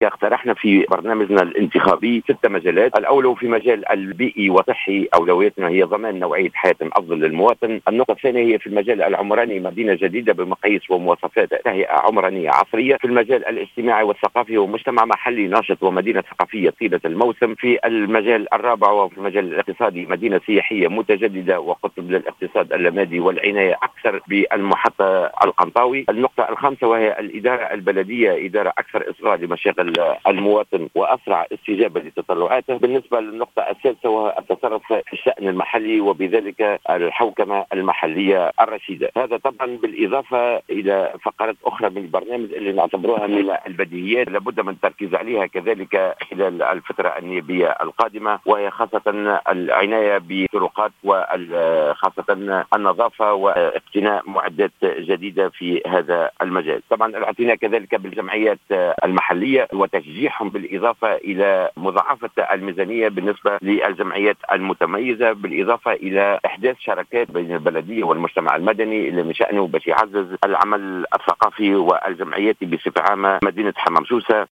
اقترحنا في برنامجنا الانتخابي 6 مجالات. الأول في مجال البيئي وصحي، أولويتنا هي ضمان نوعية حياة أفضل للمواطن. النقطة الثانية هي في المجال العمراني، مدينة جديدة بمقاييس ومواصفات تهيئة عمرانية عصرية. في المجال الاجتماعي والثقافي ومجتمع محلي ناشط ومدينة ثقافية طيلة الموسم. في المجال الرابع وفي المجال الاقتصادي، مدينة سياحية متجددة وقطب للاقتصاد اللامادي والعناية أكثر بالمحطة القنطاوي. النقطة الخامسة وهي الإدارة البلدية، إدارة أكثر إصغاء لمشاغل المواطن وأسرع استجابة لتطلعاته. بالنسبة للنقطة السادسة وهي التصرف في الشأن المحلي وبذلك الحوكمة المحلية الرشيدة. هذا طبعا بالإضافة إلى فقرات أخرى من البرنامج اللي نعتبروها من البديهيات لابد من التركيز عليها كذلك خلال الفترة النيابية القادمة، وهي خاصة العناية بالطرقات وخاصة النظافة واقتناء معدات جديدة في هذا المجال. طبعا الاعتناء كذلك بالجمعيات المحلية وتشجيعهم بالإضافة إلى مضاعفة الميزانية بالنسبة للجمعيات المتميزة، بالإضافة إلى إحداث شراكات بين البلدية والمجتمع المدني اللي من شأنه باش يعزز العمل الثقافي والجمعياتي بصفة عامة مدينة حمام سوسة.